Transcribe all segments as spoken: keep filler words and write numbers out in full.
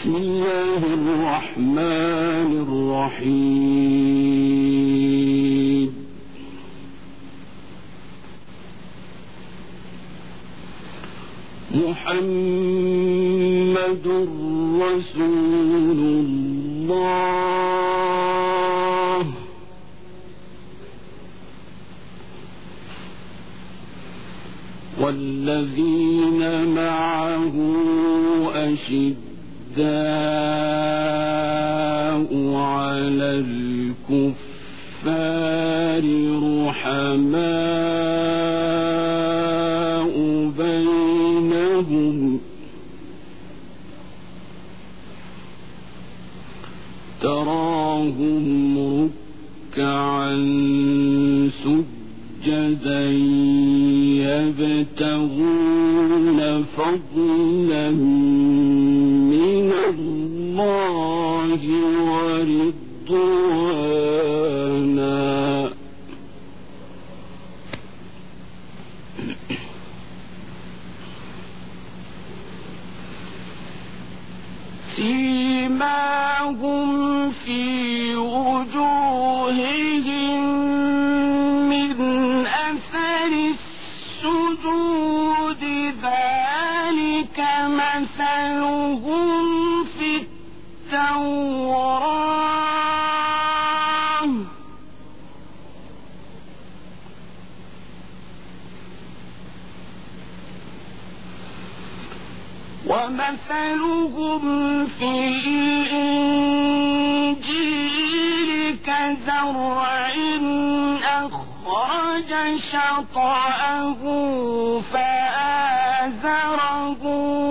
بسم الله الرحمن الرحيم. محمد رسول الله والذين معه أشداء على الكفار رحماء بينهم تراهم ركعا سجدا يبتغون فضلا من الله ورضوانا سيماهم في وجوههم من أثر السجود ذلك مثلهم في التوراة ومثلهم في الإنجيل كزرع أخرج شطأه فآزره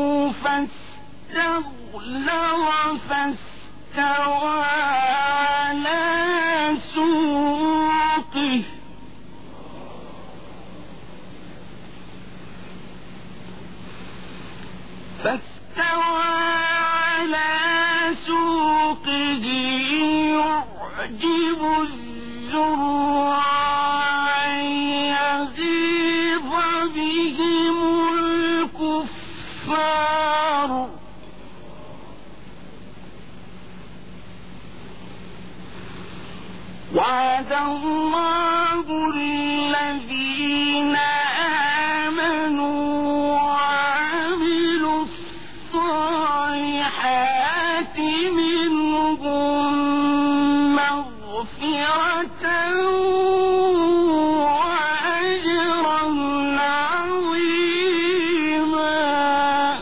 فاستغلظ فاستوى على سوقه فاستوى على سوقه يعجب الزراع يغيظ بهم الكفار وعد الله الذين آمنوا وعملوا الصالحات منهم مغفرة وأجرا عظيما.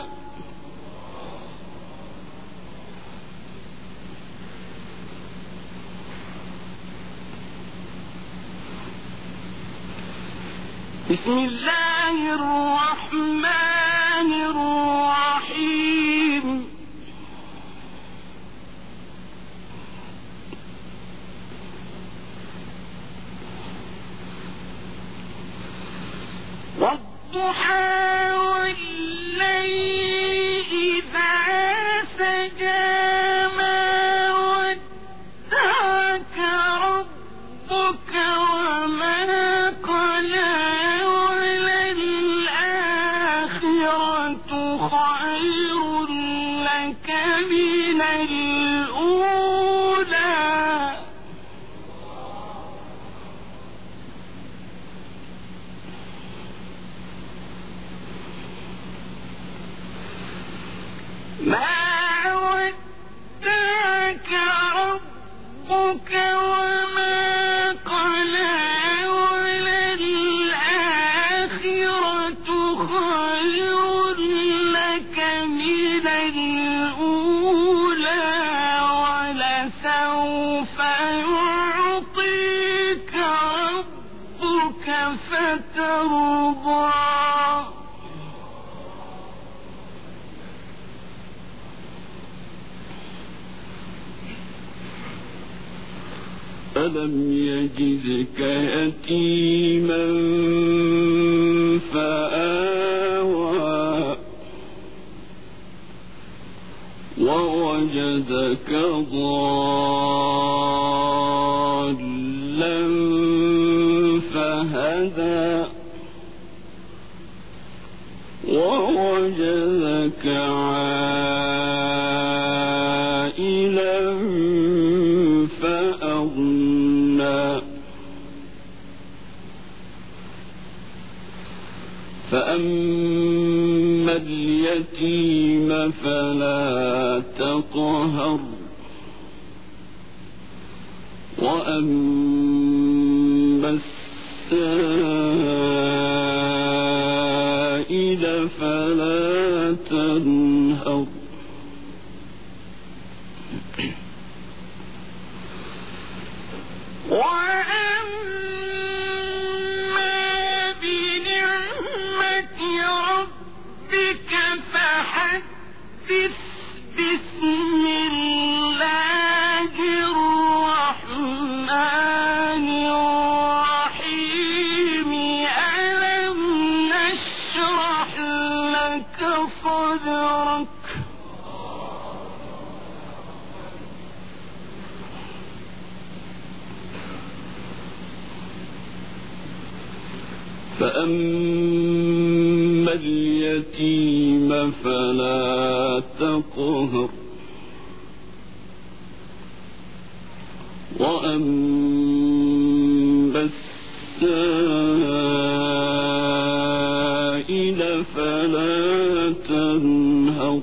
بسم الله الرحمن الرحيم. والضحى والليل إذا سجى ما ودعك ربك وما قلى وللآخرة خير لك من الأولى ما ودعك ربك وما قلى وللآخرة خير لك من الأولى ولسوف يعطيك ربك فترضى. ألم يجدك يتيما فآوى ووجدك ضالا فهدى ووجدك عائلا يغنى فأما اليتيم فلا تقهر وأما السائل فلا تنهر وأما بنعمة ربك فحدث بسم الله الرحمن الرحيم ألم نشرح لك صدرك فأما اليتيم فلا تقهر وأما السائل فلا تنهر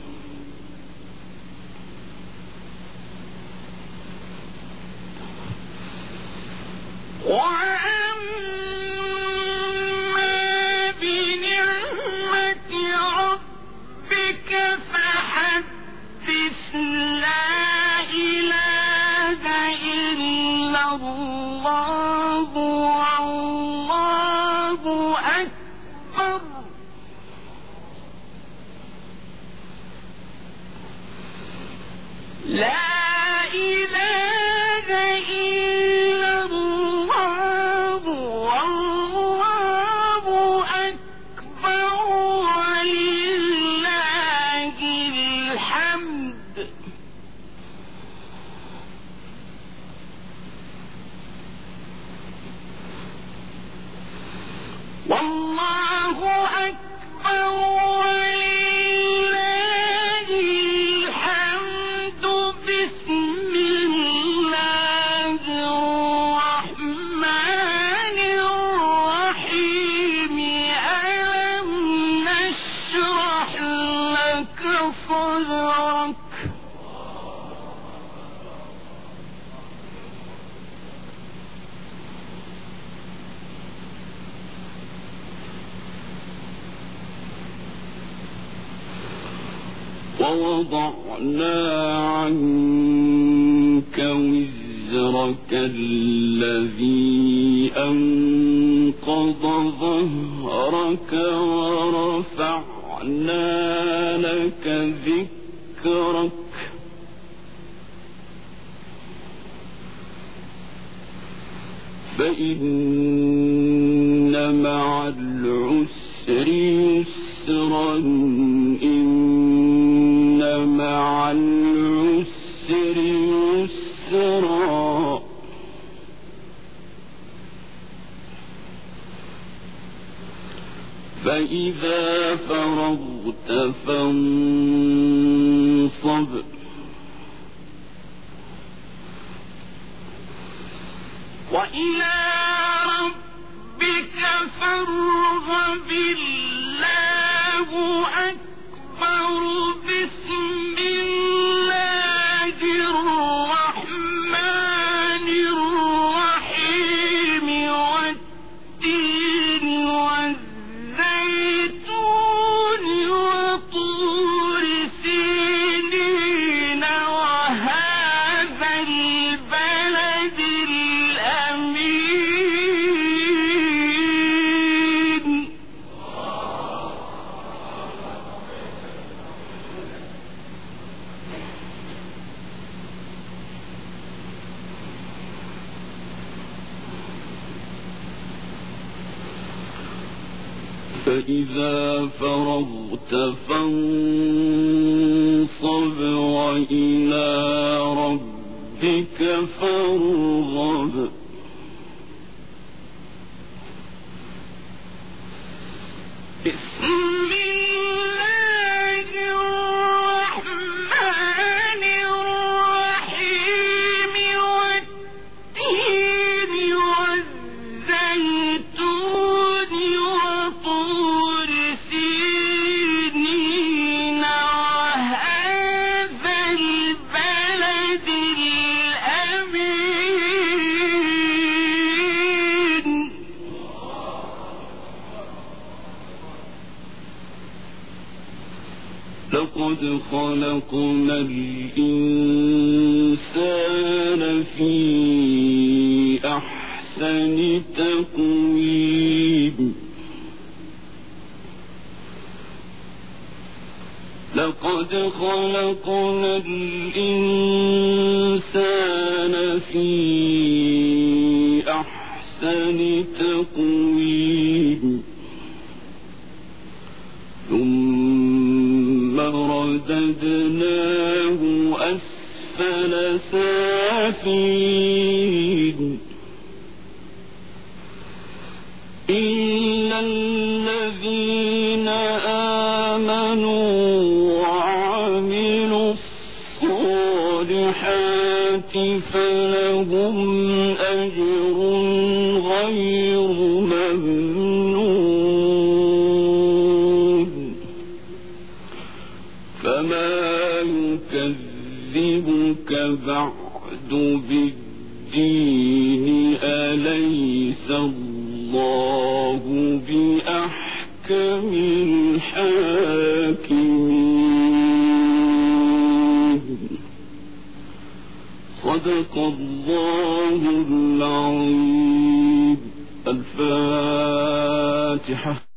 ووضعنا عنك وزرك الذي أنقض ظهرك ورفعنا لك ذكرك فإن مع العسر يسرا إن مع العسر يسرا فإذا فرغت فانصب وإلى ربك فارغب الله أكبر بسم الله الرحمن الرحيم والتين والزيتون وطور سينين وهذا البلد الأمين فإذا فرغت فانصب وإلى ربك فارغب بسم الله الرحمن الرحيم والتين لقد خلقنا الإنسان في أحسن تقويم لقد خلقنا الإنسان في أحسن تقويم ثم رددناه أسفل سافلين إلا الذين آمنوا وعملوا الصالحات فلهم أجر غير ممنون فما يكذبك بعد بالدين أليس الله بأحكم الحاكمين صدق الله العظيم. الفاتحة.